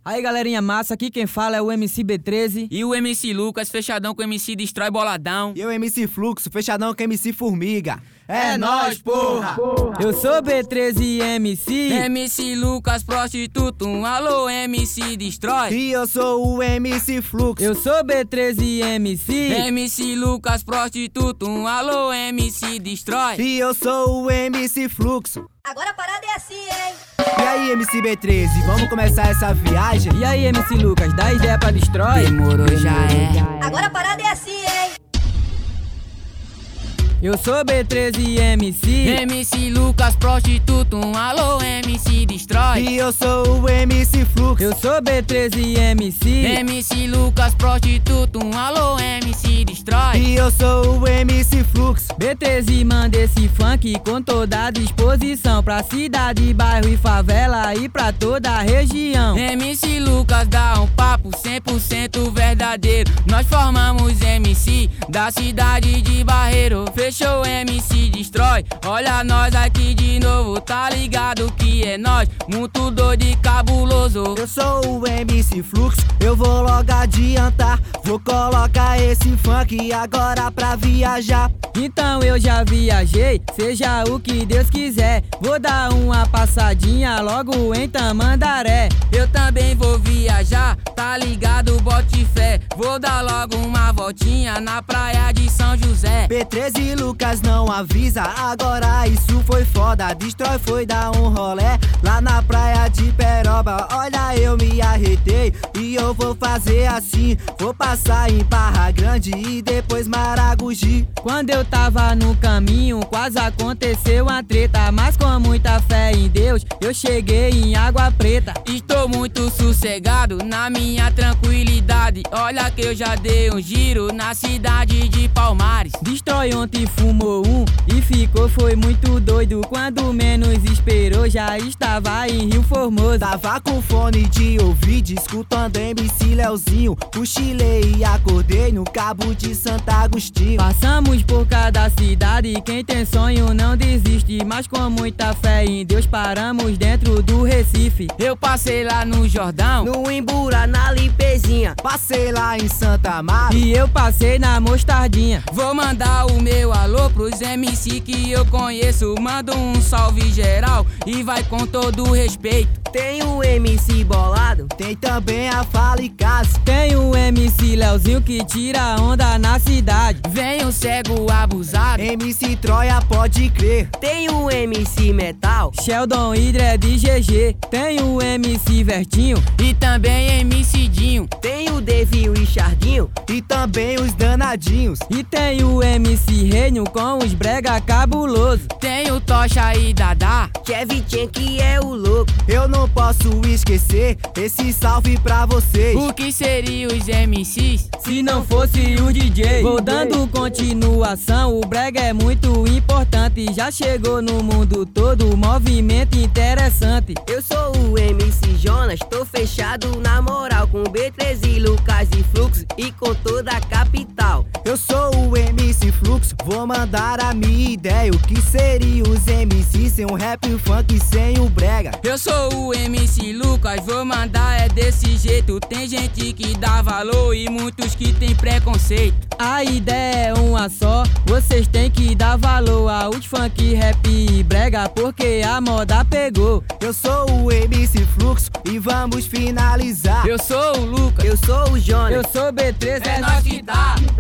Aí galerinha massa, aqui quem fala é o MC B13 e o MC Lucas, fechadão com o MC Destrói Boladão. E o MC Fluxo, fechadão com o MC Formiga. É nóis, porra! Eu sou B13 MC MC Lucas, prostituto, alô MC Destrói. E eu sou o MC Fluxo. Eu sou B13 MC MC Lucas, prostituto, alô MC Destrói. E eu sou o MC Fluxo. Agora a parada é assim, hein? E aí, MC B13, vamos começar essa viagem? E aí, MC Lucas, dá ideia pra Destrói? Demorou, já é. Agora a parada é assim, hein? Eu sou B13 MC MC Lucas, prostituto, alô MC Destrói. E eu sou o MC Fluxo. Eu sou B13 MC MC Lucas, prostituto, alô MC Destrói. E eu sou o MC Fluxo. B13 manda esse funk com toda a disposição pra cidade, bairro e favela e pra toda a região. MC Lucas dá um papo 100% verdadeiro. Nós formamos MC da cidade de Barreiro. Fechou MC Destrói, olha nós aqui de novo. Tá ligado que é nós, muito doido e cabuloso. Eu sou o MC Fluxo, eu vou logo adiantar. Vou colocar esse funk agora pra viajar. Então eu já viajei, seja o que Deus quiser. Vou dar uma passadinha logo em Tamandaré. Eu também vou viajar, tá ligado, bote fé. Vou dar logo uma voltinha na praia de São José. B13 Lucas não avisa, agora isso foi foda. Destrói foi dar um rolé lá na praia de Peroba. Olha, eu me arretei e eu vou fazer assim. Vou passar em Barra Grande e depois Maragogi. Quando eu tava no caminho, quase aconteceu uma treta, mas com muita fé em Deus, eu cheguei em Água Preta. Estou muito sossegado na minha tranquilidade. Olha que eu já dei um giro na cidade de Palmares. Destrói ontem fumou um e foi muito doido. Quando menos esperou, já estava em Rio Formoso. Tava com fone de ouvido, escutando MC Leozinho. Cochilei e acordei no Cabo de Santo Agostinho. Passamos por cada cidade, quem tem sonho não desiste. Mas com muita fé em Deus paramos dentro do Recife. Eu passei lá no Jordão, no Imbura, na Limpezinha. Passei lá em Santa Amaro e eu passei na Mostardinha. Vou mandar o meu alô pros MC que eu conheço. Manda um salve geral e vai com todo respeito. Tem o MC Bolado, tem também a Fala e Casa. Tem o MC Leozinho que tira onda na cidade. Vem o cego abusado, MC Troia pode crer. Tem o MC Metal, Sheldon Hydra de GG. Tem o MC Vertinho e também MC Dinho. Tem o Devi e Chardinho e também os danadinhos. E tem o MC Reino com os brega cabuloso. Tem o Tocha e Dada, Kevin Chen que é o louco. Eu não posso esquecer esse salve pra vocês. O que seriam os MCs se não fosse o DJ? Vou dando continuação, o brega é muito importante. Já chegou no mundo todo, movimento interessante. Eu sou o MC Jonas, tô fechado na moral com B13, Lucas e Fluxo e com toda a capital. Eu sou o MC Fluxo, vou mandar a minha ideia. O que seria os MCs sem um rap e funk sem o brega? Eu sou o MC Lucas, vou mandar é desse jeito. Tem gente que dá valor e muitos que tem preconceito. A ideia é uma só, vocês têm que dar valor aos funk, rap e brega, porque a moda pegou. Eu sou o MC Fluxo e vamos finalizar. Eu sou o Lucas, eu sou o Jonas, eu sou o B13, é nós que dá.